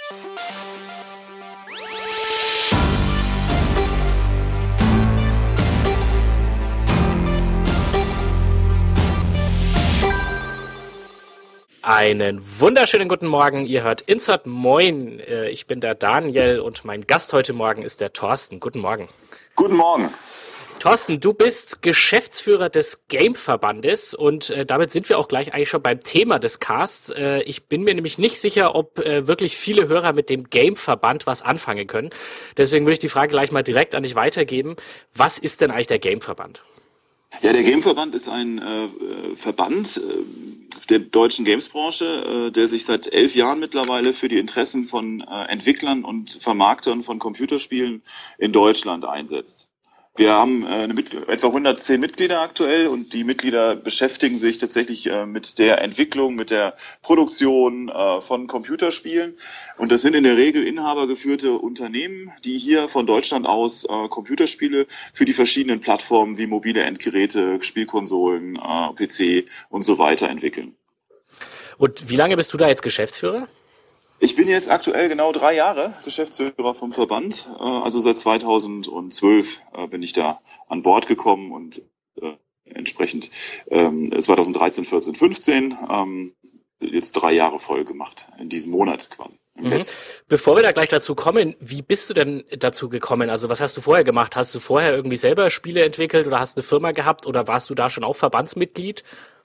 Einen wunderschönen guten Morgen, ihr hört Insert Moin. Ich bin der Daniel und mein Gast heute Morgen ist der Thorsten. Guten Morgen. Guten Morgen. Thorsten, du bist Geschäftsführer des Game-Verbandes und damit sind wir auch gleich eigentlich schon beim Thema des Casts. Ich bin mir nämlich nicht sicher, ob wirklich viele Hörer mit dem Game-Verband was anfangen können. Deswegen würde ich die Frage gleich mal direkt an dich weitergeben. Was ist denn eigentlich der Game-Verband? Ja, der Game-Verband ist ein Verband der deutschen Gamesbranche, der sich seit 11 Jahren mittlerweile für die Interessen von Entwicklern und Vermarktern von Computerspielen in Deutschland einsetzt. Wir haben etwa 110 Mitglieder aktuell und die Mitglieder beschäftigen sich tatsächlich mit der Entwicklung, mit der Produktion von Computerspielen. Und das sind in der Regel inhabergeführte Unternehmen, die hier von Deutschland aus Computerspiele für die verschiedenen Plattformen wie mobile Endgeräte, Spielkonsolen, PC und so weiter entwickeln. Und wie lange bist du da jetzt Geschäftsführer? Ich bin jetzt aktuell genau 3 Jahre Geschäftsführer vom Verband. Also seit 2012 bin ich da an Bord gekommen und entsprechend 2013, 14, 15 jetzt 3 Jahre voll gemacht in diesem Monat quasi. Bevor wir da gleich dazu kommen, wie bist du denn dazu gekommen? Also was hast du vorher gemacht? Hast du vorher irgendwie selber Spiele entwickelt oder hast eine Firma gehabt oder warst du da schon auch Verbandsmitglied?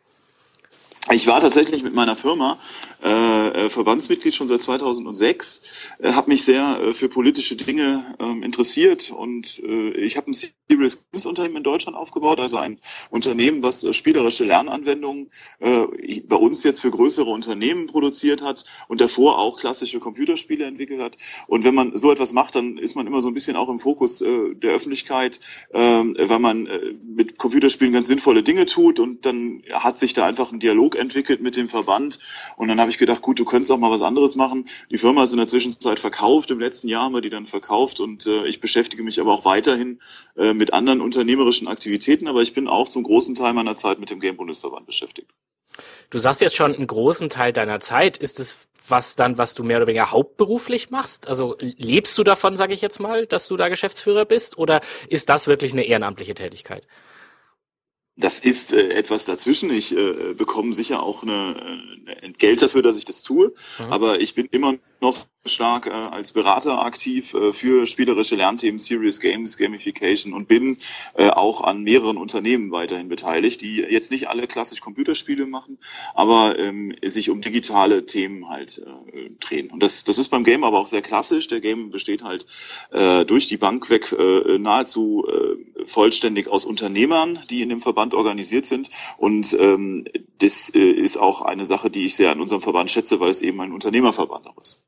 Ich war tatsächlich mit meiner Firma Verbandsmitglied schon seit 2006, habe mich sehr für politische Dinge interessiert und ich habe ein Serious Games Unternehmen in Deutschland aufgebaut, also ein Unternehmen, was spielerische Lernanwendungen bei uns jetzt für größere Unternehmen produziert hat und davor auch klassische Computerspiele entwickelt hat. Und wenn man so etwas macht, dann ist man immer so ein bisschen auch im Fokus der Öffentlichkeit, weil man mit Computerspielen ganz sinnvolle Dinge tut und dann hat sich da einfach ein Dialog entwickelt mit dem Verband und dann habe ich gedacht, gut, du könntest auch mal was anderes machen. Die Firma ist in der Zwischenzeit verkauft, im letzten Jahr haben wir die dann verkauft und ich beschäftige mich aber auch weiterhin mit anderen unternehmerischen Aktivitäten, aber ich bin auch zum großen Teil meiner Zeit mit dem Game-Bundesverband beschäftigt. Du sagst jetzt schon einen großen Teil deiner Zeit. Ist es was du mehr oder weniger hauptberuflich machst? Also lebst du davon, sage ich jetzt mal, dass du da Geschäftsführer bist oder ist das wirklich eine ehrenamtliche Tätigkeit? Das ist etwas dazwischen. Ich bekomme sicher auch eine Entgelt dafür, dass ich das tue. Aber ich bin immer noch stark als Berater aktiv für spielerische Lernthemen, Serious Games, Gamification und bin auch an mehreren Unternehmen weiterhin beteiligt, die jetzt nicht alle klassisch Computerspiele machen, aber sich um digitale Themen halt drehen. Und das ist beim Game aber auch sehr klassisch. Der Game besteht halt durch die Bank weg nahezu vollständig aus Unternehmern, die in dem Verband organisiert sind. Und das ist auch eine Sache, die ich sehr an unserem Verband schätze, weil es eben ein Unternehmerverband auch ist.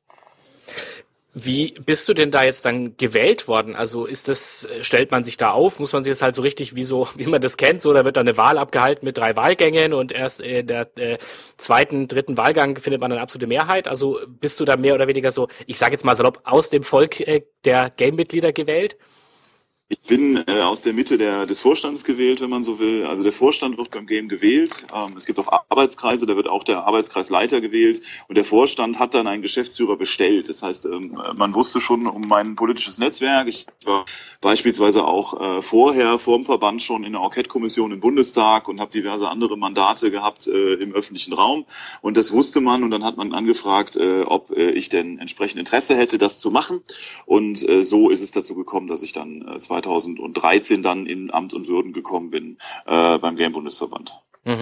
Wie bist du denn da jetzt dann gewählt worden? Also stellt man sich da auf? Muss man sich das halt so richtig wie man das kennt, so, da wird dann eine Wahl abgehalten mit 3 Wahlgängen und erst in der zweiten, dritten Wahlgang findet man eine absolute Mehrheit. Also bist du da mehr oder weniger so, ich sage jetzt mal salopp, aus dem Volk der Game-Mitglieder gewählt? Ich bin aus der Mitte des Vorstands gewählt, wenn man so will. Also der Vorstand wird beim Game gewählt. Es gibt auch Arbeitskreise, da wird auch der Arbeitskreisleiter gewählt. Und der Vorstand hat dann einen Geschäftsführer bestellt. Das heißt, man wusste schon um mein politisches Netzwerk. Ich war beispielsweise auch vor dem Verband schon in der Enquete-Kommission im Bundestag und habe diverse andere Mandate gehabt im öffentlichen Raum. Und das wusste man und dann hat man angefragt, ob ich denn entsprechend Interesse hätte, das zu machen. Und so ist es dazu gekommen, dass ich dann 2013 dann in Amt und Würden gekommen bin beim Game-Bundesverband.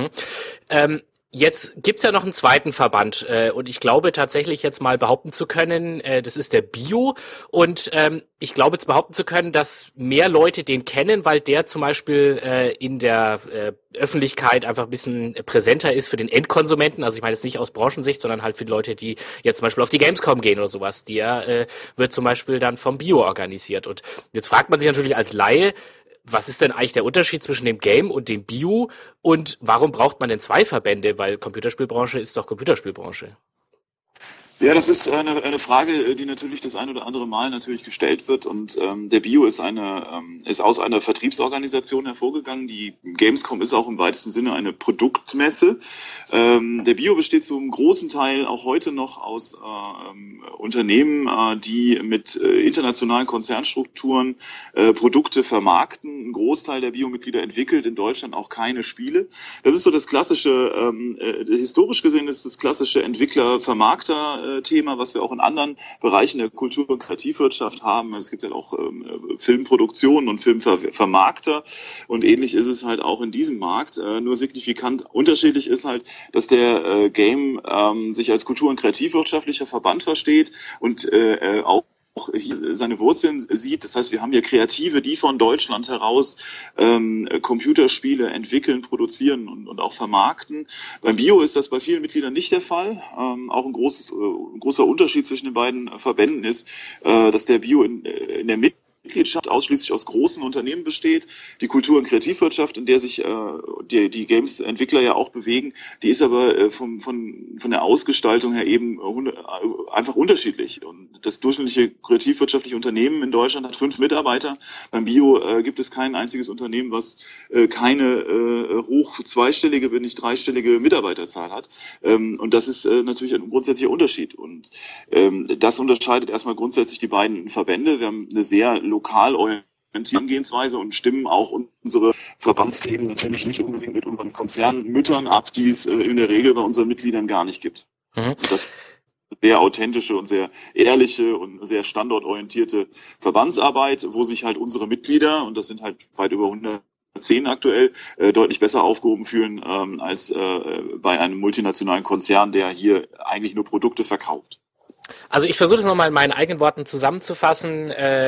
Jetzt gibt's ja noch einen zweiten Verband und ich glaube tatsächlich jetzt mal behaupten zu können, das ist der BIO und ich glaube jetzt behaupten zu können, dass mehr Leute den kennen, weil der zum Beispiel in der Öffentlichkeit einfach ein bisschen präsenter ist für den Endkonsumenten. Also ich meine jetzt nicht aus Branchensicht, sondern halt für die Leute, die jetzt zum Beispiel auf die Gamescom gehen oder sowas. Der wird zum Beispiel dann vom BIO organisiert. Und jetzt fragt man sich natürlich als Laie, was ist denn eigentlich der Unterschied zwischen dem Game und dem BIO und warum braucht man denn 2 Verbände? Weil Computerspielbranche ist doch Computerspielbranche. Ja, das ist eine Frage, die natürlich das ein oder andere Mal natürlich gestellt wird. Und der Bio ist ist aus einer Vertriebsorganisation hervorgegangen. Die Gamescom ist auch im weitesten Sinne eine Produktmesse. Der Bio besteht zum großen Teil auch heute noch aus Unternehmen, die mit internationalen Konzernstrukturen Produkte vermarkten. Ein Großteil der Bio-Mitglieder entwickelt in Deutschland auch keine Spiele. Das ist so das klassische, historisch gesehen ist das klassische Entwickler-Vermarkter-Thema, was wir auch in anderen Bereichen der Kultur- und Kreativwirtschaft haben. Es gibt ja auch Filmproduktionen und Filmvermarkter und ähnlich ist es halt auch in diesem Markt. Nur signifikant unterschiedlich ist halt, dass der Game sich als kultur- und kreativwirtschaftlicher Verband versteht und auch hier seine Wurzeln sieht. Das heißt, wir haben hier Kreative, die von Deutschland heraus Computerspiele entwickeln, produzieren und auch vermarkten. Beim Bio ist das bei vielen Mitgliedern nicht der Fall. Auch ein großer Unterschied zwischen den beiden Verbänden ist, dass der Bio in der Mitgliedschaft ausschließlich aus großen Unternehmen besteht. Die Kultur- und Kreativwirtschaft, in der sich die Games-Entwickler ja auch bewegen, die ist aber von der Ausgestaltung her eben einfach unterschiedlich. Und das durchschnittliche kreativwirtschaftliche Unternehmen in Deutschland hat 5 Mitarbeiter. Beim Bio gibt es kein einziges Unternehmen, was keine hoch zweistellige, wenn nicht dreistellige Mitarbeiterzahl hat. Und das ist natürlich ein grundsätzlicher Unterschied. Und das unterscheidet erstmal grundsätzlich die beiden Verbände. Wir haben eine sehr lokal orientierte Herangehensweise und stimmen auch unsere Verbandsthemen natürlich nicht unbedingt mit unseren Konzernmüttern ab, die es in der Regel bei unseren Mitgliedern gar nicht gibt. Und das sehr authentische und sehr ehrliche und sehr standortorientierte Verbandsarbeit, wo sich halt unsere Mitglieder, und das sind halt weit über 110 aktuell, deutlich besser aufgehoben fühlen als bei einem multinationalen Konzern, der hier eigentlich nur Produkte verkauft. Also ich versuche das nochmal in meinen eigenen Worten zusammenzufassen,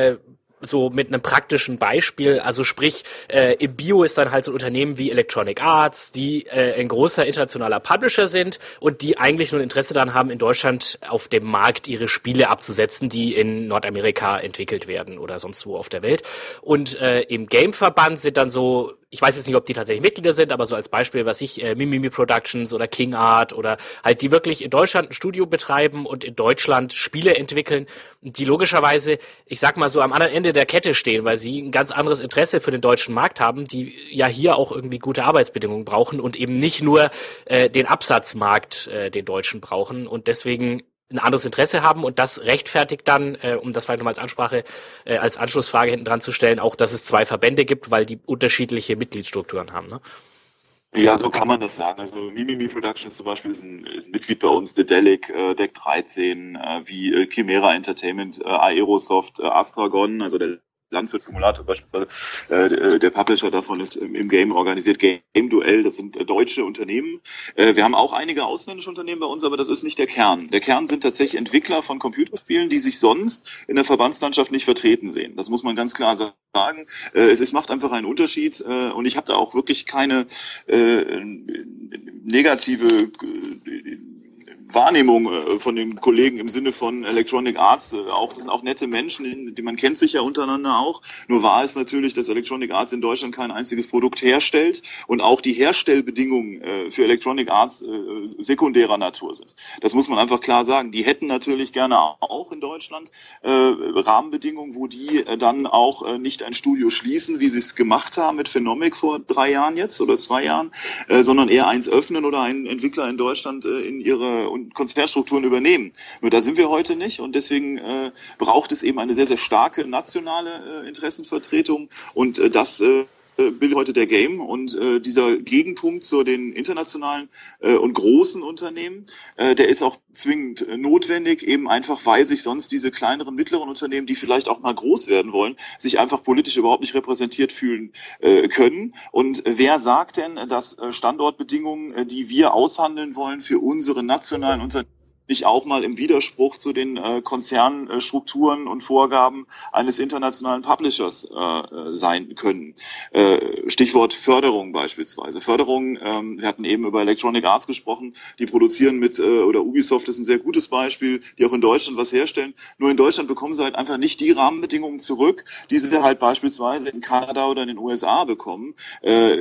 so mit einem praktischen Beispiel. Also sprich, im Bio ist dann halt so ein Unternehmen wie Electronic Arts, die ein großer internationaler Publisher sind und die eigentlich nur ein Interesse daran haben, in Deutschland auf dem Markt ihre Spiele abzusetzen, die in Nordamerika entwickelt werden oder sonst wo auf der Welt. Und im Gameverband sind dann so, ich weiß jetzt nicht, ob die tatsächlich Mitglieder sind, aber so als Beispiel, was ich, Mimimi Productions oder King Art oder halt die wirklich in Deutschland ein Studio betreiben und in Deutschland Spiele entwickeln, die logischerweise, ich sag mal so, am anderen Ende der Kette stehen, weil sie ein ganz anderes Interesse für den deutschen Markt haben, die ja hier auch irgendwie gute Arbeitsbedingungen brauchen und eben nicht nur den Absatzmarkt, den deutschen brauchen und deswegen ein anderes Interesse haben und das rechtfertigt dann, um das vielleicht nochmal als Anschlussfrage hinten dran zu stellen, auch, dass es 2 Verbände gibt, weil die unterschiedliche Mitgliedsstrukturen haben, ne? Ja, so kann man das sagen. Also Mimimi Productions zum Beispiel ist ein Mitglied bei uns, Dedelic, Deck 13, wie Chimera Entertainment, Aerosoft, Astragon, also der Landwirt-Simulator beispielsweise, der Publisher davon ist im Game organisiert, Game Duell, das sind deutsche Unternehmen. Wir haben auch einige ausländische Unternehmen bei uns, aber das ist nicht der Kern. Der Kern sind tatsächlich Entwickler von Computerspielen, die sich sonst in der Verbandslandschaft nicht vertreten sehen. Das muss man ganz klar sagen. Es macht einfach einen Unterschied und ich habe da auch wirklich keine negative Wahrnehmung von den Kollegen im Sinne von Electronic Arts. Das sind auch nette Menschen, man kennt sich ja untereinander auch. Nur wahr ist natürlich, dass Electronic Arts in Deutschland kein einziges Produkt herstellt und auch die Herstellbedingungen für Electronic Arts sekundärer Natur sind. Das muss man einfach klar sagen. Die hätten natürlich gerne auch in Deutschland Rahmenbedingungen, wo die dann auch nicht ein Studio schließen, wie sie es gemacht haben mit Phenomic vor 3 Jahren jetzt oder 2 Jahren, sondern eher eins öffnen oder einen Entwickler in Deutschland in ihre Konzernstrukturen übernehmen. Nur da sind wir heute nicht und deswegen braucht es eben eine sehr, sehr starke nationale Interessenvertretung und das bildet heute der Game und dieser Gegenpunkt zu den internationalen und großen Unternehmen, der ist auch zwingend notwendig, eben einfach, weil sich sonst diese kleineren, mittleren Unternehmen, die vielleicht auch mal groß werden wollen, sich einfach politisch überhaupt nicht repräsentiert fühlen können. Und wer sagt denn, dass Standortbedingungen, die wir aushandeln wollen für unsere nationalen Unternehmen, nicht auch mal im Widerspruch zu den Konzernstrukturen und Vorgaben eines internationalen Publishers sein können. Stichwort Förderung beispielsweise. Förderung, wir hatten eben über Electronic Arts gesprochen, die produzieren oder Ubisoft ist ein sehr gutes Beispiel, die auch in Deutschland was herstellen. Nur in Deutschland bekommen sie halt einfach nicht die Rahmenbedingungen zurück, die sie halt beispielsweise in Kanada oder in den USA bekommen.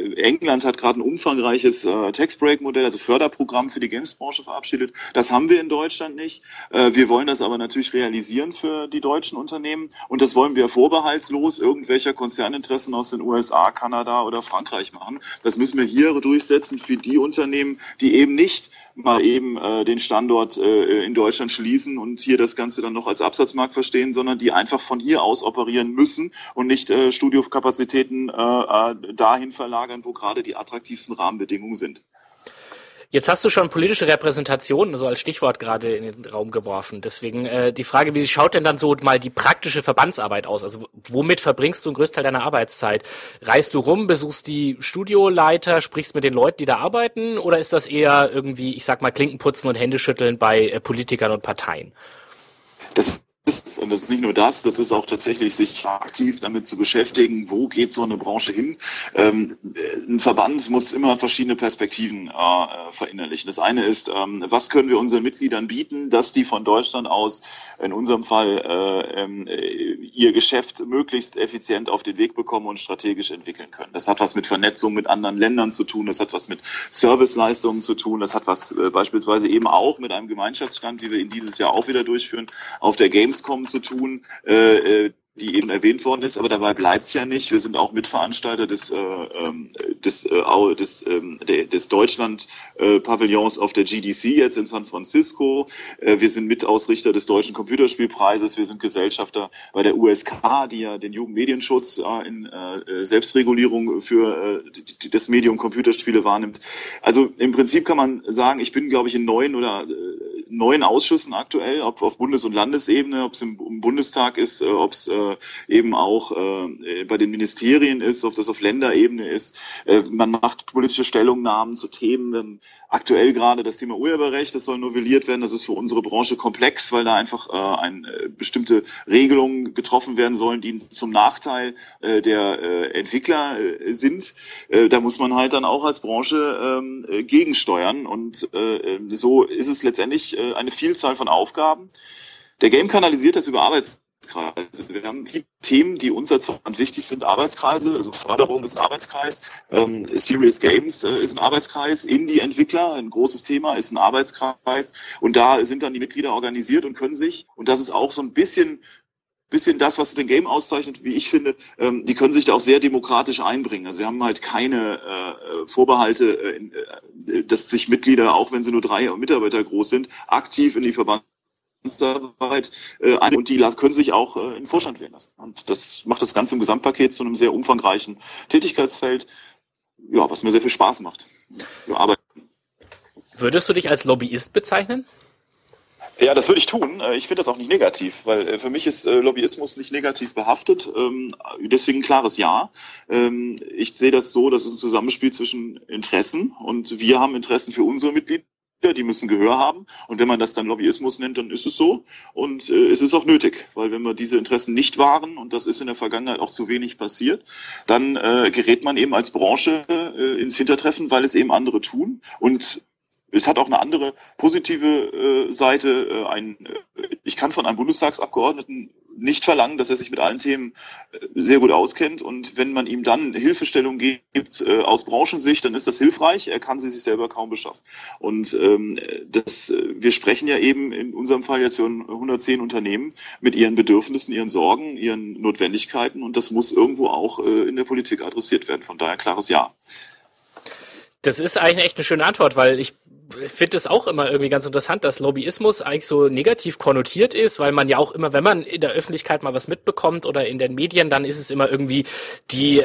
England hat gerade ein umfangreiches Tax-Break-Modell, also Förderprogramm für die Games-Branche verabschiedet. Das haben wir in Deutschland nicht. Wir wollen das aber natürlich realisieren für die deutschen Unternehmen und das wollen wir vorbehaltslos irgendwelcher Konzerninteressen aus den USA, Kanada oder Frankreich machen. Das müssen wir hier durchsetzen für die Unternehmen, die eben nicht mal eben den Standort in Deutschland schließen und hier das Ganze dann noch als Absatzmarkt verstehen, sondern die einfach von hier aus operieren müssen und nicht Studiokapazitäten dahin verlagern, wo gerade die attraktivsten Rahmenbedingungen sind. Jetzt hast du schon politische Repräsentation so als Stichwort gerade in den Raum geworfen. Deswegen die Frage, wie schaut denn dann so mal die praktische Verbandsarbeit aus? Also womit verbringst du einen Großteil deiner Arbeitszeit? Reist du rum, besuchst die Studioleiter, sprichst mit den Leuten, die da arbeiten? Oder ist das eher irgendwie, ich sag mal, Klinkenputzen und Händeschütteln bei Politikern und Parteien? Und das ist nicht nur das ist auch tatsächlich, sich aktiv damit zu beschäftigen, wo geht so eine Branche hin. Ein Verband muss immer verschiedene Perspektiven verinnerlichen. Das eine ist, was können wir unseren Mitgliedern bieten, dass die von Deutschland aus, in unserem Fall, ihr Geschäft möglichst effizient auf den Weg bekommen und strategisch entwickeln können. Das hat was mit Vernetzung mit anderen Ländern zu tun, das hat was mit Serviceleistungen zu tun, das hat was beispielsweise eben auch mit einem Gemeinschaftsstand, wie wir ihn dieses Jahr auch wieder durchführen, auf der Gamescom zu tun, die eben erwähnt worden ist, aber dabei bleibt's ja nicht. Wir sind auch Mitveranstalter des Deutschland-Pavillons auf der GDC jetzt in San Francisco. Wir sind Mitausrichter des Deutschen Computerspielpreises. Wir sind Gesellschafter bei der USK, die ja den Jugendmedienschutz in Selbstregulierung für das Medium Computerspiele wahrnimmt. Also im Prinzip kann man sagen, ich bin, glaube ich, in 9 Ausschüssen aktuell, ob auf Bundes- und Landesebene, ob es im Bundestag ist, ob es eben auch bei den Ministerien ist, ob das auf Länderebene ist. Man macht politische Stellungnahmen zu Themen. Aktuell gerade das Thema Urheberrecht, das soll novelliert werden. Das ist für unsere Branche komplex, weil da einfach bestimmte Regelungen getroffen werden sollen, die zum Nachteil der Entwickler sind. Da muss man halt dann auch als Branche gegensteuern. Und so ist es letztendlich eine Vielzahl von Aufgaben. Der Game kanalisiert das über Arbeitskreise. Wir haben die Themen, die uns als Verband wichtig sind, Arbeitskreise, also Förderung ist Arbeitskreis, Serious Games ist ein Arbeitskreis, Indie-Entwickler, ein großes Thema, ist ein Arbeitskreis und da sind dann die Mitglieder organisiert und können sich, und das ist auch so ein bisschen das, was den Game auszeichnet, wie ich finde, die können sich da auch sehr demokratisch einbringen. Also wir haben halt keine Vorbehalte, dass sich Mitglieder, auch wenn sie nur 3 Mitarbeiter groß sind, aktiv in die Verbandsarbeit und die können sich auch in den Vorstand wählen lassen. Und das macht das Ganze im Gesamtpaket zu einem sehr umfangreichen Tätigkeitsfeld, ja, was mir sehr viel Spaß macht. Würdest du dich als Lobbyist bezeichnen? Ja, das würde ich tun. Ich finde das auch nicht negativ, weil für mich ist Lobbyismus nicht negativ behaftet. Deswegen ein klares Ja. Ich sehe das so, dass es ein Zusammenspiel zwischen Interessen und wir haben Interessen für unsere Mitglieder. Die müssen Gehör haben. Und wenn man das dann Lobbyismus nennt, dann ist es so. Und es ist auch nötig, weil wenn wir diese Interessen nicht wahren, und das ist in der Vergangenheit auch zu wenig passiert, dann gerät man eben als Branche ins Hintertreffen, weil es eben andere tun. Und es hat auch eine andere positive Seite. Ich kann von einem Bundestagsabgeordneten nicht verlangen, dass er sich mit allen Themen sehr gut auskennt. Und wenn man ihm dann Hilfestellung gibt aus Branchensicht, dann ist das hilfreich. Er kann sie sich selber kaum beschaffen. Und wir sprechen ja eben in unserem Fall jetzt für 110 Unternehmen mit ihren Bedürfnissen, ihren Sorgen, ihren Notwendigkeiten. Und das muss irgendwo auch in der Politik adressiert werden. Von daher klares Ja. Das ist eigentlich echt eine schöne Antwort, weil ich finde es auch immer irgendwie ganz interessant, dass Lobbyismus eigentlich so negativ konnotiert ist, weil man ja auch immer, wenn man in der Öffentlichkeit mal was mitbekommt oder in den Medien, dann ist es immer irgendwie die,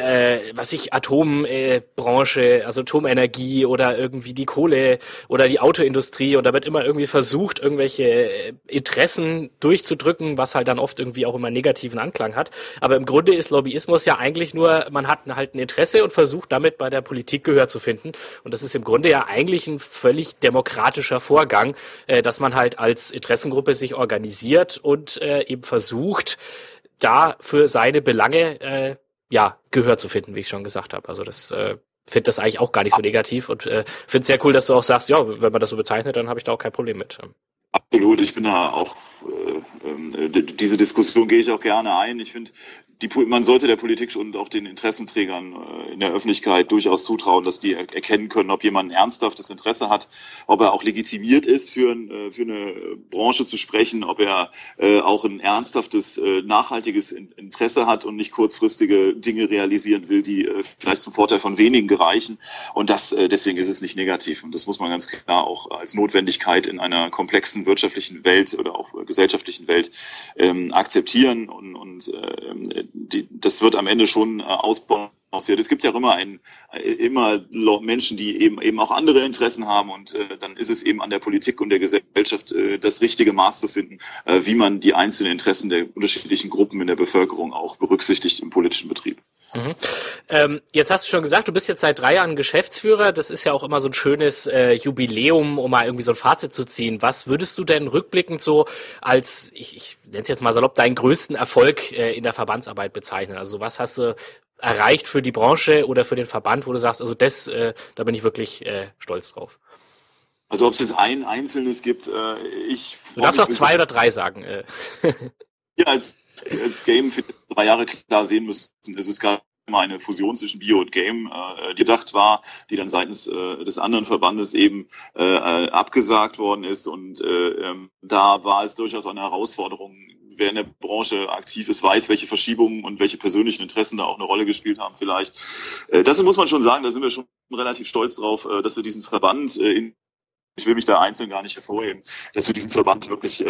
Atombranche, also Atomenergie oder irgendwie die Kohle oder die Autoindustrie und da wird immer irgendwie versucht, irgendwelche Interessen durchzudrücken, was halt dann oft irgendwie auch immer negativen Anklang hat. Aber im Grunde ist Lobbyismus ja eigentlich nur, man hat halt ein Interesse und versucht damit bei der Politik Gehör zu finden. Und das ist im Grunde ja eigentlich ein völlig demokratischer Vorgang, dass man halt als Interessengruppe sich organisiert und eben versucht, da für seine Belange Gehör zu finden, wie ich schon gesagt habe. Also das finde das eigentlich auch gar nicht so negativ und finde es sehr cool, dass du auch sagst, ja, wenn man das so bezeichnet, dann habe ich da auch kein Problem mit. Absolut, ich bin da auch, diese Diskussion gehe ich auch gerne ein. Ich finde, man sollte der Politik und auch den Interessenträgern in der Öffentlichkeit durchaus zutrauen, dass die erkennen können, ob jemand ein ernsthaftes Interesse hat, ob er auch legitimiert ist, für eine Branche zu sprechen, ob er auch ein ernsthaftes, nachhaltiges Interesse hat und nicht kurzfristige Dinge realisieren will, die vielleicht zum Vorteil von wenigen gereichen. Und deswegen ist es nicht negativ. Und das muss man ganz klar auch als Notwendigkeit in einer komplexen wirtschaftlichen Welt oder auch gesellschaftlichen Welt akzeptieren und das wird am Ende schon ausbauen. Es gibt ja immer Menschen, die eben auch andere Interessen haben und dann ist es eben an der Politik und der Gesellschaft das richtige Maß zu finden, wie man die einzelnen Interessen der unterschiedlichen Gruppen in der Bevölkerung auch berücksichtigt im politischen Betrieb. Jetzt hast du schon gesagt, du bist jetzt seit 3 Jahren Geschäftsführer. Das ist ja auch immer so ein schönes Jubiläum, um mal irgendwie so ein Fazit zu ziehen. Was würdest du denn rückblickend so als, ich nenne es jetzt mal salopp, deinen größten Erfolg in der Verbandsarbeit bezeichnen? Also was hast du erreicht für die Branche oder für den Verband, wo du sagst, also da bin ich wirklich stolz drauf? Also ob es jetzt ein einzelnes gibt, Du darfst auch 2 oder 3 sagen. Ja, als Game für 3 Jahre klar sehen müssen, ist es gerade mal eine Fusion zwischen Bio und Game gedacht war, die dann seitens des anderen Verbandes eben abgesagt worden ist. Und da war es durchaus eine Herausforderung. Wer in der Branche aktiv ist, weiß, welche Verschiebungen und welche persönlichen Interessen da auch eine Rolle gespielt haben vielleicht. Das muss man schon sagen, da sind wir schon relativ stolz drauf, dass wir diesen Verband ich will mich da einzeln gar nicht hervorheben, dass wir diesen Verband wirklich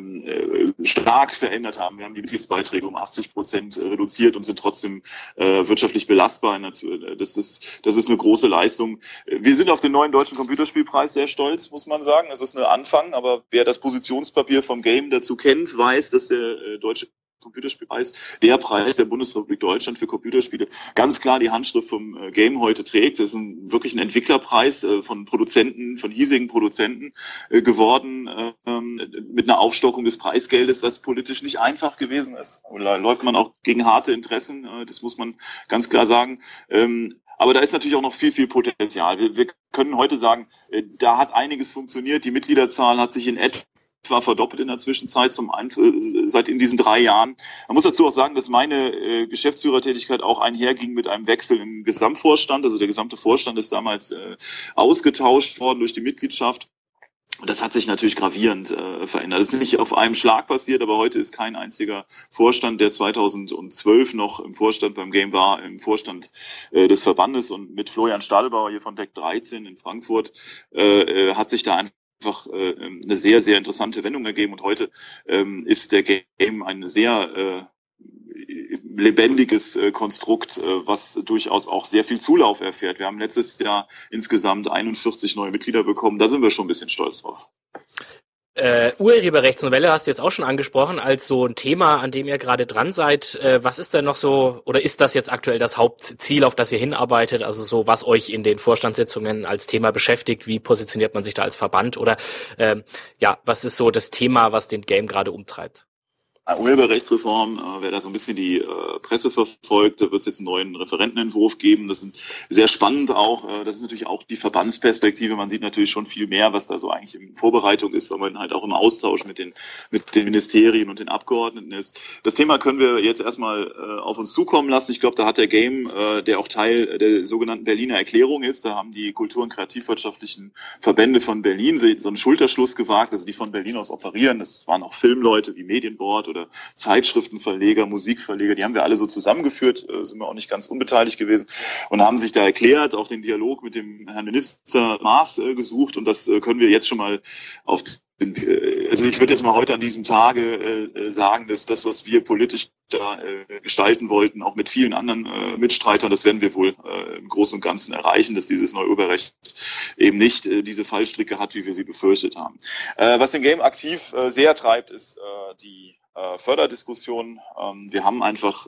stark verändert haben. Wir haben die Mitgliedsbeiträge um 80% reduziert und sind trotzdem wirtschaftlich belastbar. Das ist eine große Leistung. Wir sind auf den neuen Deutschen Computerspielpreis sehr stolz, muss man sagen. Das ist ein Anfang, aber wer das Positionspapier vom Game dazu kennt, weiß, dass der Deutsche Computerspielpreis, der Preis der Bundesrepublik Deutschland für Computerspiele, ganz klar die Handschrift vom Game heute trägt. Das ist wirklich ein Entwicklerpreis von hiesigen Produzenten geworden, mit einer Aufstockung des Preisgeldes, was politisch nicht einfach gewesen ist. Da läuft man auch gegen harte Interessen, das muss man ganz klar sagen. Aber da ist natürlich auch noch viel, viel Potenzial. Wir können heute sagen, da hat einiges funktioniert. Die Mitgliederzahl hat sich in etwa verdoppelt in der Zwischenzeit seit in diesen 3 Jahren. Man muss dazu auch sagen, dass meine Geschäftsführertätigkeit auch einherging mit einem Wechsel im Gesamtvorstand. Also der gesamte Vorstand ist damals ausgetauscht worden durch die Mitgliedschaft. Und das hat sich natürlich gravierend verändert. Das ist nicht auf einem Schlag passiert, aber heute ist kein einziger Vorstand, der 2012 noch im Vorstand beim Game war, im Vorstand des Verbandes. Und mit Florian Stadelbauer hier von Deck 13 in Frankfurt hat sich da einfach eine sehr, sehr interessante Wendung ergeben. Und heute ist der Game ein sehr lebendiges Konstrukt, was durchaus auch sehr viel Zulauf erfährt. Wir haben letztes Jahr insgesamt 41 neue Mitglieder bekommen. Da sind wir schon ein bisschen stolz drauf. Urheberrechtsnovelle hast du jetzt auch schon angesprochen als so ein Thema, an dem ihr gerade dran seid. Was ist denn noch so, oder ist das jetzt aktuell das Hauptziel, auf das ihr hinarbeitet? Also so, was euch in den Vorstandssitzungen als Thema beschäftigt? Wie positioniert man sich da als Verband? Oder was ist so das Thema, was den Game gerade umtreibt? Urheberrechtsreform, wer da so ein bisschen die Presse verfolgt, da wird es jetzt einen neuen Referentenentwurf geben. Das ist sehr spannend auch. Das ist natürlich auch die Verbandsperspektive. Man sieht natürlich schon viel mehr, was da so eigentlich in Vorbereitung ist, weil man halt auch im Austausch mit den Ministerien und den Abgeordneten ist. Das Thema können wir jetzt erstmal auf uns zukommen lassen. Ich glaube, da hat der Game, der auch Teil der sogenannten Berliner Erklärung ist, da haben die kultur- und kreativwirtschaftlichen Verbände von Berlin so einen Schulterschluss gewagt, also die von Berlin aus operieren. Das waren auch Filmleute wie Medienboard oder Zeitschriftenverleger, Musikverleger, die haben wir alle so zusammengeführt, sind wir auch nicht ganz unbeteiligt gewesen und haben sich da erklärt, auch den Dialog mit dem Herrn Minister Maas gesucht und das können wir jetzt schon mal also ich würde jetzt mal heute an diesem Tage sagen, dass das, was wir politisch da gestalten wollten, auch mit vielen anderen Mitstreitern, das werden wir wohl im Großen und Ganzen erreichen, dass dieses neue Urheberrecht eben nicht diese Fallstricke hat, wie wir sie befürchtet haben. Was den Game aktiv sehr treibt, ist die Förderdiskussion. Wir haben einfach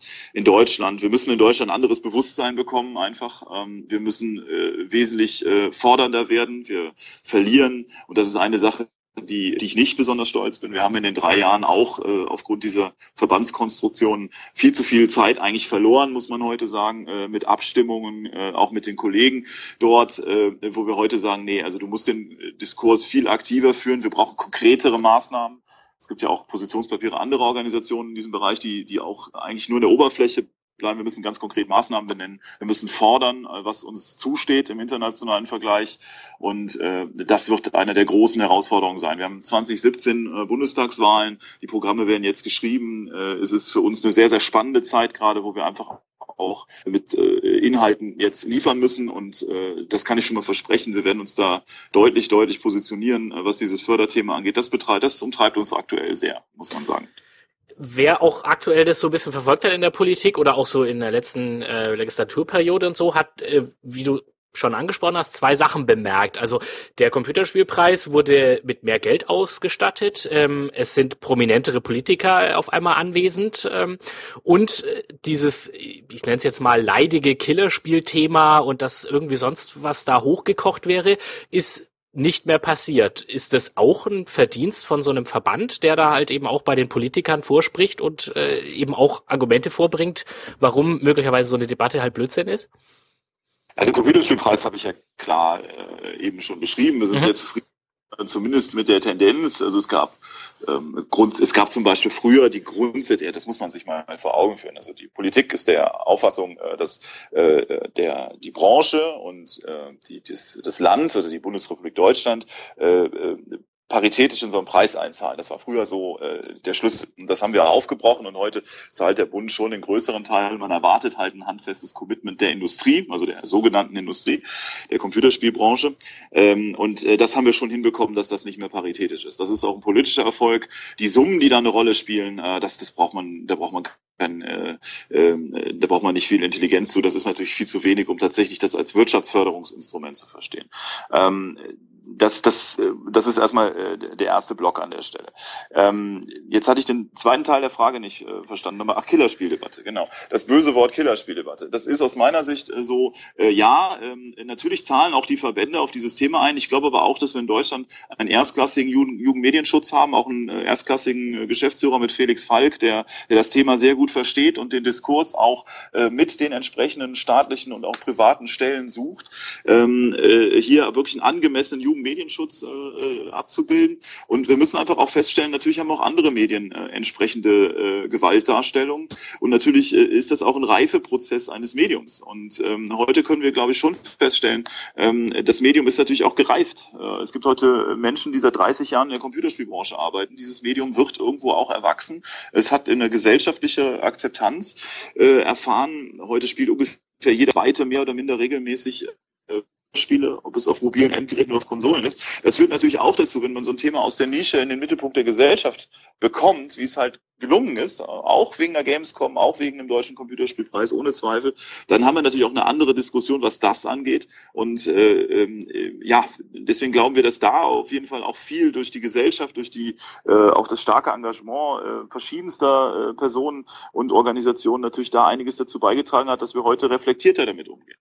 wir müssen in Deutschland ein anderes Bewusstsein bekommen einfach. Wir müssen wesentlich fordernder werden. Wir verlieren, und das ist eine Sache, die ich nicht besonders stolz bin. Wir haben in den 3 Jahren auch aufgrund dieser Verbandskonstruktion viel zu viel Zeit eigentlich verloren, muss man heute sagen, mit Abstimmungen, auch mit den Kollegen dort, wo wir heute sagen, nee, also du musst den Diskurs viel aktiver führen. Wir brauchen konkretere Maßnahmen. Es gibt ja auch Positionspapiere anderer Organisationen in diesem Bereich, die auch eigentlich nur in der Oberfläche bleiben. Wir müssen ganz konkret Maßnahmen benennen. Wir müssen fordern, was uns zusteht im internationalen Vergleich. Und das wird eine der großen Herausforderungen sein. Wir haben 2017 Bundestagswahlen. Die Programme werden jetzt geschrieben. Es ist für uns eine sehr, sehr spannende Zeit gerade, wo wir einfach auch mit Inhalten jetzt liefern müssen. Und das kann ich schon mal versprechen. Wir werden uns da deutlich positionieren, was dieses Förderthema angeht. Das umtreibt uns aktuell sehr, muss man sagen. Wer auch aktuell das so ein bisschen verfolgt hat in der Politik oder auch so in der letzten Legislaturperiode und so, hat, wie du schon angesprochen hast, zwei Sachen bemerkt. Also der Computerspielpreis wurde mit mehr Geld ausgestattet. Es sind prominentere Politiker auf einmal anwesend. Und dieses, ich nenne es jetzt mal leidige Killerspielthema und das irgendwie sonst was da hochgekocht wäre, ist nicht mehr passiert. Ist das auch ein Verdienst von so einem Verband, der da halt eben auch bei den Politikern vorspricht und eben auch Argumente vorbringt, warum möglicherweise so eine Debatte halt Blödsinn ist? Also den Computerspielpreis habe ich ja klar eben schon beschrieben. Wir sind sehr zufrieden, zumindest mit der Tendenz. Also es gab zum Beispiel früher die Grundsätze, das muss man sich mal vor Augen führen. Also die Politik ist der Auffassung, dass die Branche und das Land, also die Bundesrepublik Deutschland, paritätisch in so einen Preis einzahlen. Das war früher so der Schlüssel. Und das haben wir aufgebrochen und heute zahlt der Bund schon den größeren Teil. Man erwartet halt ein handfestes Commitment der Industrie, also der sogenannten Industrie, der Computerspielbranche. Und das haben wir schon hinbekommen, dass das nicht mehr paritätisch ist. Das ist auch ein politischer Erfolg. Die Summen, die da eine Rolle spielen, da braucht man nicht viel Intelligenz zu. Das ist natürlich viel zu wenig, um tatsächlich das als Wirtschaftsförderungsinstrument zu verstehen. Das ist erstmal der erste Block an der Stelle. Jetzt hatte ich den zweiten Teil der Frage nicht verstanden. Killerspieldebatte, genau. Das böse Wort Killerspieldebatte. Das ist aus meiner Sicht so, natürlich zahlen auch die Verbände auf dieses Thema ein. Ich glaube aber auch, dass wir in Deutschland einen erstklassigen Jugendmedienschutz haben, auch einen erstklassigen Geschäftsführer mit Felix Falk, der das Thema sehr gut versteht und den Diskurs auch mit den entsprechenden staatlichen und auch privaten Stellen sucht, hier wirklich einen angemessenen Jugendmedienschutz abzubilden. Und wir müssen einfach auch feststellen, natürlich haben auch andere Medien entsprechende Gewaltdarstellungen. Und natürlich ist das auch ein Reifeprozess eines Mediums. Und heute können wir, glaube ich, schon feststellen, das Medium ist natürlich auch gereift. Es gibt heute Menschen, die seit 30 Jahren in der Computerspielbranche arbeiten. Dieses Medium wird irgendwo auch erwachsen. Es hat eine gesellschaftliche Akzeptanz erfahren. Heute spielt ungefähr jeder Zweite mehr oder minder regelmäßig Spiele, ob es auf mobilen Endgeräten oder auf Konsolen ist. Das führt natürlich auch dazu, wenn man so ein Thema aus der Nische in den Mittelpunkt der Gesellschaft bekommt, wie es halt gelungen ist, auch wegen der Gamescom, auch wegen dem Deutschen Computerspielpreis, ohne Zweifel, dann haben wir natürlich auch eine andere Diskussion, was das angeht. Und deswegen glauben wir, dass da auf jeden Fall auch viel durch die Gesellschaft, durch auch das starke Engagement verschiedenster Personen und Organisationen natürlich da einiges dazu beigetragen hat, dass wir heute reflektierter damit umgehen.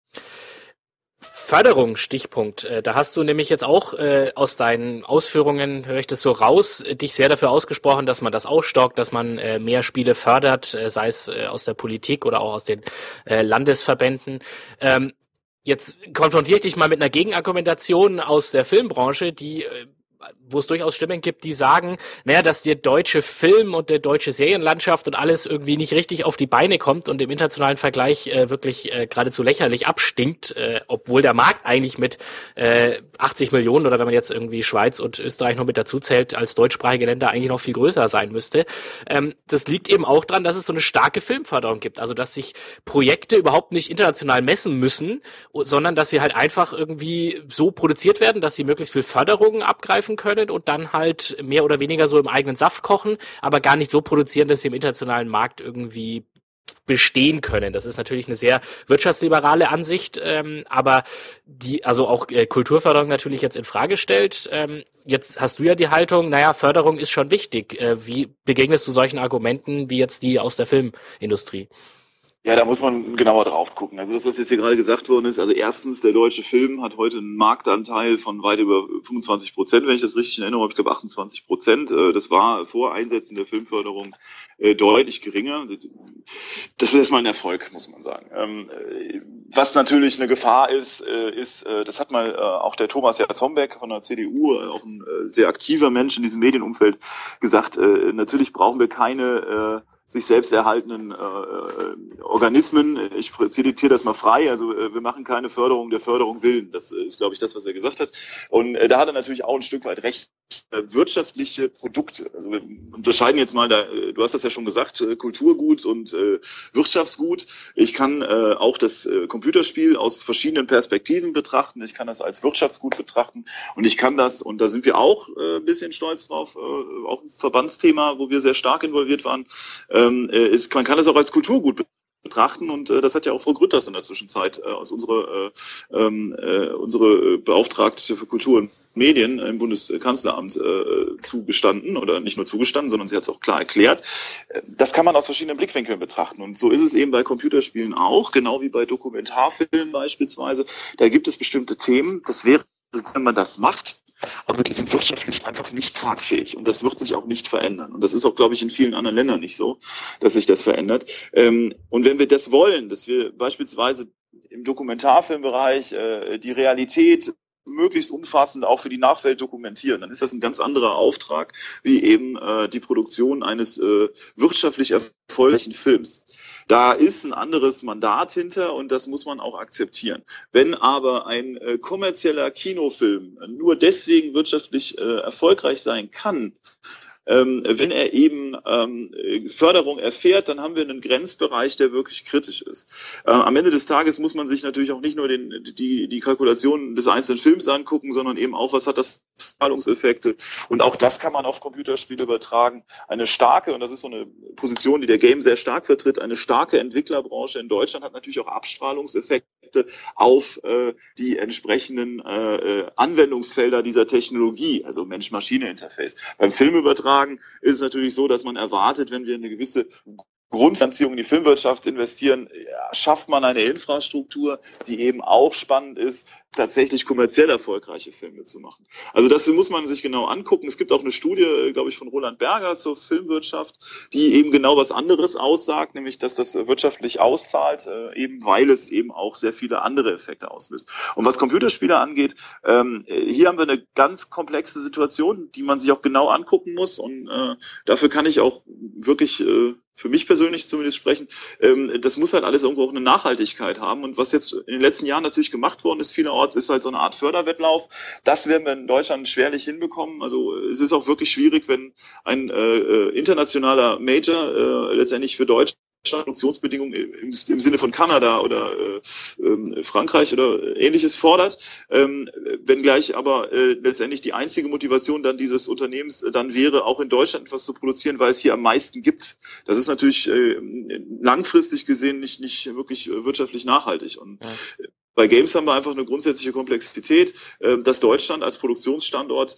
Förderung, Stichpunkt. Da hast du nämlich jetzt auch aus deinen Ausführungen, höre ich das so raus, dich sehr dafür ausgesprochen, dass man das aufstockt, dass man mehr Spiele fördert, sei es aus der Politik oder auch aus den Landesverbänden. Jetzt konfrontiere ich dich mal mit einer Gegenargumentation aus der Filmbranche, wo es durchaus Stimmen gibt, die sagen, dass der deutsche Film und der deutsche Serienlandschaft und alles irgendwie nicht richtig auf die Beine kommt und im internationalen Vergleich wirklich geradezu lächerlich abstinkt, obwohl der Markt eigentlich mit 80 Millionen oder wenn man jetzt irgendwie Schweiz und Österreich noch mit dazu zählt, als deutschsprachige Länder eigentlich noch viel größer sein müsste. Das liegt eben auch daran, dass es so eine starke Filmförderung gibt, also dass sich Projekte überhaupt nicht international messen müssen, sondern dass sie halt einfach irgendwie so produziert werden, dass sie möglichst viel Förderungen abgreifen können und dann halt mehr oder weniger so im eigenen Saft kochen, aber gar nicht so produzieren, dass sie im internationalen Markt irgendwie bestehen können. Das ist natürlich eine sehr wirtschaftsliberale Ansicht, aber die also auch Kulturförderung natürlich jetzt in Frage stellt. Jetzt hast du ja die Haltung, Förderung ist schon wichtig. Wie begegnest du solchen Argumenten wie jetzt die aus der Filmindustrie? Ja, da muss man genauer drauf gucken. Also das, was jetzt hier gerade gesagt worden ist, also erstens, der deutsche Film hat heute einen Marktanteil von weit über 25%, wenn ich das richtig in Erinnerung habe, ich glaube 28%. Das war vor Einsetzen der Filmförderung deutlich geringer. Das ist erstmal ein Erfolg, muss man sagen. Was natürlich eine Gefahr ist, das hat mal auch der Thomas Jarzombeck von der CDU, auch ein sehr aktiver Mensch in diesem Medienumfeld, gesagt, natürlich brauchen wir keine sich selbst erhaltenen Organismen. Ich zitiere das mal frei. Also wir machen keine Förderung der Förderung willen. Das ist, glaube ich, das, was er gesagt hat. Und da hat er natürlich auch ein Stück weit recht. Wirtschaftliche Produkte. Also wir unterscheiden jetzt mal, du hast das ja schon gesagt, Kulturgut und Wirtschaftsgut. Ich kann auch das Computerspiel aus verschiedenen Perspektiven betrachten. Ich kann das als Wirtschaftsgut betrachten und ich kann das, und da sind wir auch ein bisschen stolz drauf, auch ein Verbandsthema, wo wir sehr stark involviert waren, man kann das auch als Kulturgut betrachten, und das hat ja auch Frau Grütters in der Zwischenzeit als unsere Beauftragte für Kultur und Medien im Bundeskanzleramt zugestanden, oder nicht nur zugestanden, sondern sie hat es auch klar erklärt. Das kann man aus verschiedenen Blickwinkeln betrachten, und so ist es eben bei Computerspielen auch, genau wie bei Dokumentarfilmen beispielsweise. Da gibt es bestimmte Themen, das wäre, wenn man das macht, aber die sind wirtschaftlich einfach nicht tragfähig, und das wird sich auch nicht verändern. Und das ist auch, glaube ich, in vielen anderen Ländern nicht so, dass sich das verändert. Und wenn wir das wollen, dass wir beispielsweise im Dokumentarfilmbereich die Realität möglichst umfassend auch für die Nachwelt dokumentieren, dann ist das ein ganz anderer Auftrag, wie eben die Produktion eines wirtschaftlich erfolgreichen Films. Da ist ein anderes Mandat hinter, und das muss man auch akzeptieren. Wenn aber ein kommerzieller Kinofilm nur deswegen wirtschaftlich erfolgreich sein kann, wenn er eben Förderung erfährt, dann haben wir einen Grenzbereich, der wirklich kritisch ist. Am Ende des Tages muss man sich natürlich auch nicht nur die Kalkulationen des einzelnen Films angucken, sondern eben auch, was hat das Zahlungseffekte. Und auch das kann man auf Computerspiele übertragen. Eine starke, und das ist so eine Position, die der Game sehr stark vertritt, eine starke Entwicklerbranche in Deutschland hat natürlich auch Abstrahlungseffekte auf die entsprechenden Anwendungsfelder dieser Technologie, also Mensch-Maschine-Interface. Beim Filmübertragen ist es natürlich so, dass man erwartet, wenn wir eine gewisse Grundfinanzierung in die Filmwirtschaft investieren, schafft man eine Infrastruktur, die eben auch spannend ist, tatsächlich kommerziell erfolgreiche Filme zu machen. Also das muss man sich genau angucken. Es gibt auch eine Studie, glaube ich, von Roland Berger zur Filmwirtschaft, die eben genau was anderes aussagt, nämlich, dass das wirtschaftlich auszahlt, eben weil es eben auch sehr viele andere Effekte auslöst. Und was Computerspiele angeht, hier haben wir eine ganz komplexe Situation, die man sich auch genau angucken muss, und dafür kann ich auch wirklich für mich persönlich zumindest sprechen, das muss halt alles irgendwo auch eine Nachhaltigkeit haben. Und was jetzt in den letzten Jahren natürlich gemacht worden ist, vielerorts, ist halt so eine Art Förderwettlauf. Das werden wir in Deutschland schwerlich hinbekommen. Also es ist auch wirklich schwierig, wenn ein internationaler Major letztendlich für Deutschland Produktionsbedingungen im Sinne von Kanada oder Frankreich oder Ähnliches fordert, wenngleich aber letztendlich die einzige Motivation dann dieses Unternehmens dann wäre, auch in Deutschland etwas zu produzieren, weil es hier am meisten gibt. Das ist natürlich langfristig gesehen nicht wirklich wirtschaftlich nachhaltig. Und bei Games haben wir einfach eine grundsätzliche Komplexität, dass Deutschland als Produktionsstandort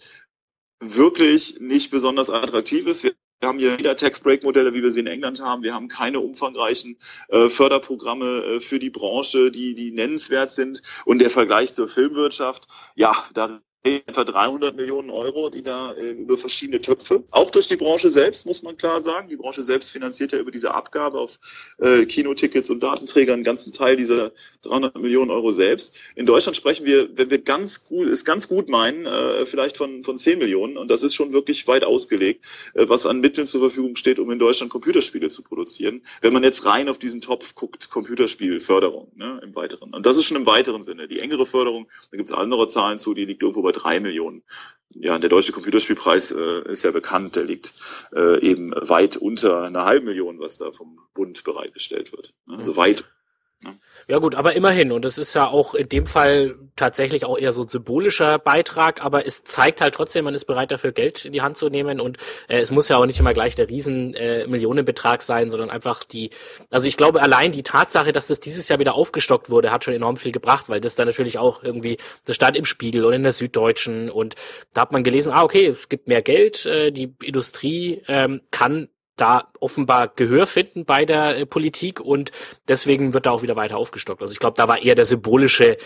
wirklich nicht besonders attraktiv ist. Wir haben hier wieder Tax-Break-Modelle, wie wir sie in England haben. Wir haben keine umfangreichen Förderprogramme für die Branche, die nennenswert sind. Und der Vergleich zur Filmwirtschaft, ja, da etwa 300 Millionen Euro, die da über verschiedene Töpfe, auch durch die Branche selbst, muss man klar sagen. Die Branche selbst finanziert ja über diese Abgabe auf Kinotickets und Datenträger einen ganzen Teil dieser 300 Millionen Euro selbst. In Deutschland sprechen wir, wenn wir ganz gut meinen, vielleicht von 10 Millionen. Und das ist schon wirklich weit ausgelegt, was an Mitteln zur Verfügung steht, um in Deutschland Computerspiele zu produzieren. Wenn man jetzt rein auf diesen Topf guckt, Computerspielförderung, ne, im Weiteren. Und das ist schon im weiteren Sinne. Die engere Förderung, da gibt es andere Zahlen zu, die liegt irgendwo bei 3 Millionen. Ja, der deutsche Computerspielpreis ist ja bekannt, der liegt eben weit unter einer halben Million, was da vom Bund bereitgestellt wird. Also weit. Ne? Ja gut, aber immerhin, und das ist ja auch in dem Fall tatsächlich auch eher so ein symbolischer Beitrag, aber es zeigt halt trotzdem, man ist bereit dafür Geld in die Hand zu nehmen, und es muss ja auch nicht immer gleich der riesen Millionenbetrag sein, sondern einfach also ich glaube, allein die Tatsache, dass das dieses Jahr wieder aufgestockt wurde, hat schon enorm viel gebracht, weil das dann natürlich auch irgendwie, das stand im Spiegel und in der Süddeutschen, und da hat man gelesen, okay, es gibt mehr Geld, die Industrie kann da offenbar Gehör finden bei der Politik und deswegen wird da auch wieder weiter aufgestockt. Also ich glaube, da war eher die symbolische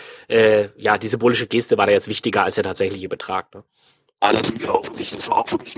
Geste war da jetzt wichtiger als der tatsächliche Betrag. Ne? Das war auch wirklich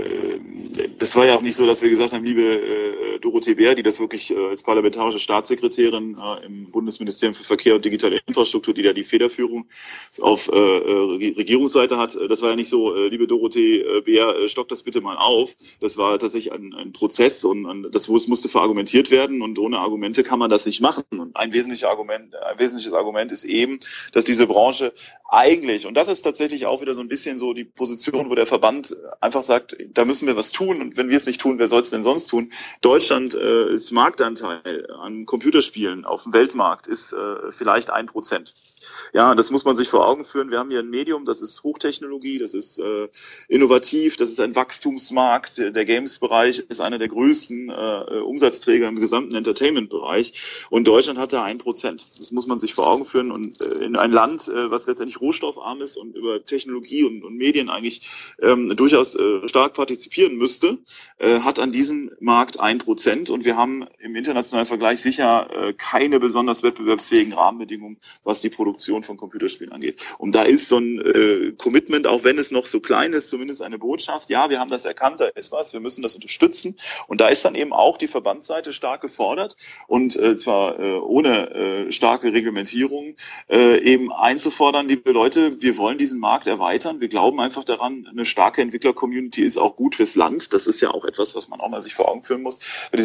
das war ja auch nicht so, dass wir gesagt haben, liebe Dorothee Bär, die das wirklich als parlamentarische Staatssekretärin im Bundesministerium für Verkehr und digitale Infrastruktur, die da die Federführung auf Regierungsseite hat, das war ja nicht so, liebe Dorothee Bär, stock das bitte mal auf. Das war tatsächlich ein Prozess und das musste verargumentiert werden und ohne Argumente kann man das nicht machen. Und ein wesentliches Argument ist eben, dass diese Branche eigentlich, und das ist tatsächlich auch wieder so ein bisschen so die Position, wo der Verband einfach sagt, da müssen wir was tun und wenn wir es nicht tun, wer soll es denn sonst tun? Deutschlands Marktanteil an Computerspielen auf dem Weltmarkt ist vielleicht 1%. Ja, das muss man sich vor Augen führen. Wir haben hier ein Medium, das ist Hochtechnologie, das ist innovativ, das ist ein Wachstumsmarkt. Der Games-Bereich ist einer der größten Umsatzträger im gesamten Entertainment-Bereich und Deutschland hat da 1%. Das muss man sich vor Augen führen und in ein Land, was letztendlich rohstoffarm ist und über Technologie und Medien eigentlich durchaus stark partizipieren müsste, hat an diesem Markt 1% und wir haben im internationalen Vergleich sicher keine besonders wettbewerbsfähigen Rahmenbedingungen, was die Produktion von Computerspielen angeht. Und da ist so ein Commitment, auch wenn es noch so klein ist, zumindest eine Botschaft, ja, wir haben das erkannt, da ist was, wir müssen das unterstützen. Und da ist dann eben auch die Verbandsseite stark gefordert und zwar ohne starke Reglementierung eben einzufordern, liebe Leute, wir wollen diesen Markt erweitern, wir glauben einfach daran, eine starke Entwickler-Community ist auch gut fürs Land. Das ist ja auch etwas, was man auch mal sich vor Augen führen muss.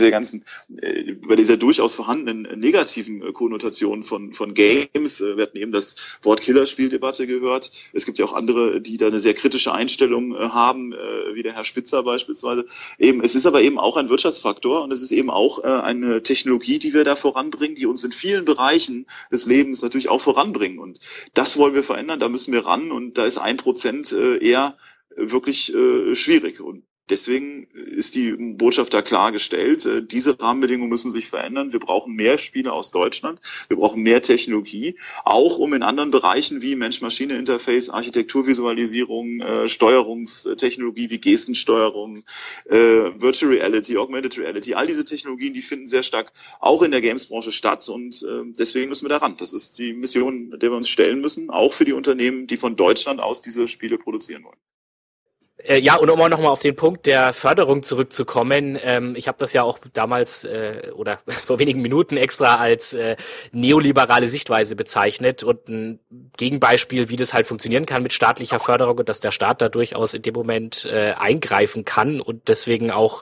Bei dieser durchaus vorhandenen negativen Konnotation von Games. Wir hatten eben das Wort Killerspieldebatte gehört. Es gibt ja auch andere, die da eine sehr kritische Einstellung haben, wie der Herr Spitzer beispielsweise. Es ist aber eben auch ein Wirtschaftsfaktor und es ist eben auch eine Technologie, die wir da voranbringen, die uns in vielen Bereichen des Lebens natürlich auch voranbringen. Und das wollen wir verändern, da müssen wir ran und da ist 1% eher wirklich schwierig. Und deswegen ist die Botschaft da klar gestellt. Diese Rahmenbedingungen müssen sich verändern. Wir brauchen mehr Spiele aus Deutschland. Wir brauchen mehr Technologie, auch um in anderen Bereichen wie Mensch-Maschine-Interface, Architekturvisualisierung, Steuerungstechnologie wie Gestensteuerung, Virtual Reality, Augmented Reality, all diese Technologien, die finden sehr stark auch in der Games-Branche statt und deswegen müssen wir da ran. Das ist die Mission, der wir uns stellen müssen, auch für die Unternehmen, die von Deutschland aus diese Spiele produzieren wollen. Ja, und um auch nochmal auf den Punkt der Förderung zurückzukommen, ich habe das ja auch damals oder vor wenigen Minuten extra als neoliberale Sichtweise bezeichnet und ein Gegenbeispiel, wie das halt funktionieren kann mit staatlicher Förderung und dass der Staat da durchaus in dem Moment eingreifen kann und deswegen auch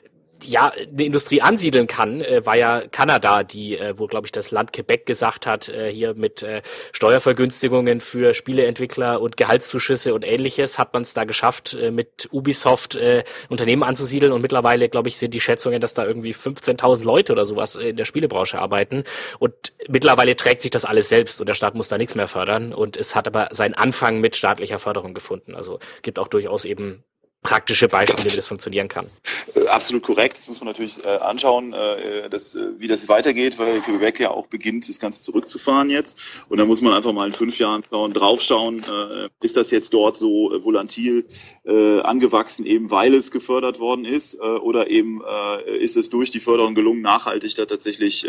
eine Industrie ansiedeln kann, war ja Kanada, wo, glaube ich, das Land Quebec gesagt hat, hier mit Steuervergünstigungen für Spieleentwickler und Gehaltszuschüsse und Ähnliches hat man es da geschafft, mit Ubisoft Unternehmen anzusiedeln und mittlerweile, glaube ich, sind die Schätzungen, dass da irgendwie 15.000 Leute oder sowas in der Spielebranche arbeiten und mittlerweile trägt sich das alles selbst und der Staat muss da nichts mehr fördern und es hat aber seinen Anfang mit staatlicher Förderung gefunden. Also gibt auch durchaus eben praktische Beispiele, wie das funktionieren kann. Absolut korrekt. Das muss man natürlich anschauen, wie das weitergeht, weil Quebec ja auch beginnt, das Ganze zurückzufahren jetzt. Und da muss man einfach mal in 5 Jahren draufschauen, ist das jetzt dort so volatil angewachsen, eben weil es gefördert worden ist, oder eben ist es durch die Förderung gelungen, nachhaltig da tatsächlich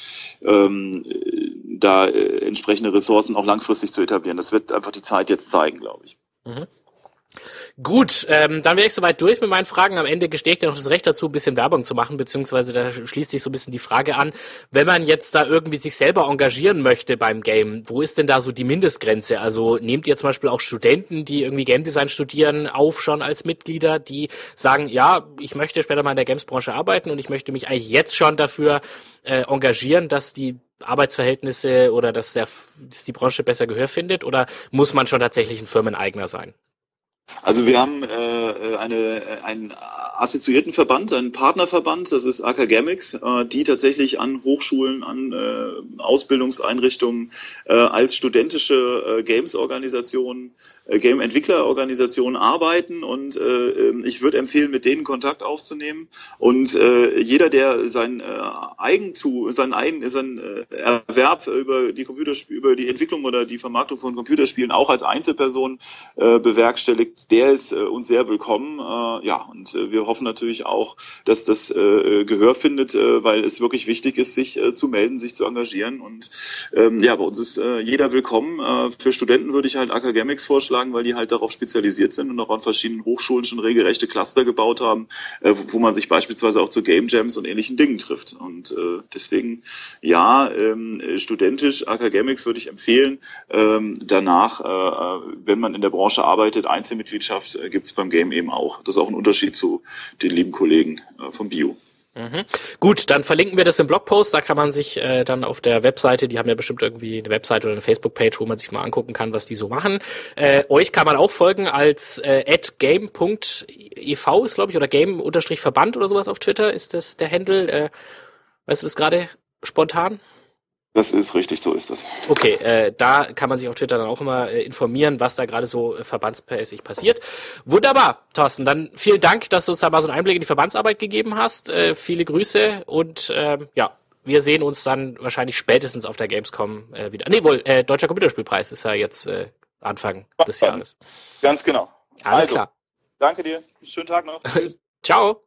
entsprechende Ressourcen auch langfristig zu etablieren. Das wird einfach die Zeit jetzt zeigen, glaube ich. Mhm. Gut, dann wäre ich soweit durch mit meinen Fragen. Am Ende gestehe ich dir noch das Recht dazu, ein bisschen Werbung zu machen, beziehungsweise da schließt sich so ein bisschen die Frage an, wenn man jetzt da irgendwie sich selber engagieren möchte beim Game, wo ist denn da so die Mindestgrenze? Also nehmt ihr zum Beispiel auch Studenten, die irgendwie Game Design studieren, auf schon als Mitglieder, die sagen, ja, ich möchte später mal in der Games-Branche arbeiten und ich möchte mich eigentlich jetzt schon dafür engagieren, dass die Arbeitsverhältnisse oder dass die Branche besser Gehör findet, oder muss man schon tatsächlich ein Firmeneigener sein? Also wir haben einen assoziierten Verband, einen Partnerverband, das ist Academics, die tatsächlich an Hochschulen, an Ausbildungseinrichtungen als studentische Games-Organisationen, Game-Entwickler-Organisationen arbeiten und ich würde empfehlen, mit denen Kontakt aufzunehmen und jeder, der seinen Erwerb über die Entwicklung oder die Vermarktung von Computerspielen auch als Einzelperson bewerkstelligt, der ist uns sehr willkommen. Und wir hoffen natürlich auch, dass das Gehör findet, weil es wirklich wichtig ist, sich zu melden, sich zu engagieren. Und bei uns ist jeder willkommen. Für Studenten würde ich halt Academics vorschlagen, weil die halt darauf spezialisiert sind und auch an verschiedenen Hochschulen schon regelrechte Cluster gebaut haben, wo man sich beispielsweise auch zu Game Jams und ähnlichen Dingen trifft. Und deswegen, studentisch Academics würde ich empfehlen. Danach, wenn man in der Branche arbeitet, Einzelmitgliedschaft gibt's beim Game eben auch. Das ist auch ein Unterschied zu den lieben Kollegen vom Bio. Gut, dann verlinken wir das im Blogpost. Da kann man sich dann auf der Webseite, die haben ja bestimmt irgendwie eine Webseite oder eine Facebook-Page, wo man sich mal angucken kann, was die so machen. Euch kann man auch folgen als @game.ev ist, glaube ich, oder game-verband oder sowas auf Twitter. Ist das der Handle? Weißt du das gerade spontan? Das ist richtig, so ist das. Okay, da kann man sich auf Twitter dann auch immer informieren, was da gerade so verbandsmäßig passiert. Wunderbar, Thorsten. Dann vielen Dank, dass du uns da mal so einen Einblick in die Verbandsarbeit gegeben hast. Viele Grüße und wir sehen uns dann wahrscheinlich spätestens auf der Gamescom wieder. Deutscher Computerspielpreis ist ja jetzt Anfang des Jahres. Ganz genau. Alles klar. Danke dir. Schönen Tag noch. Tschüss. Ciao.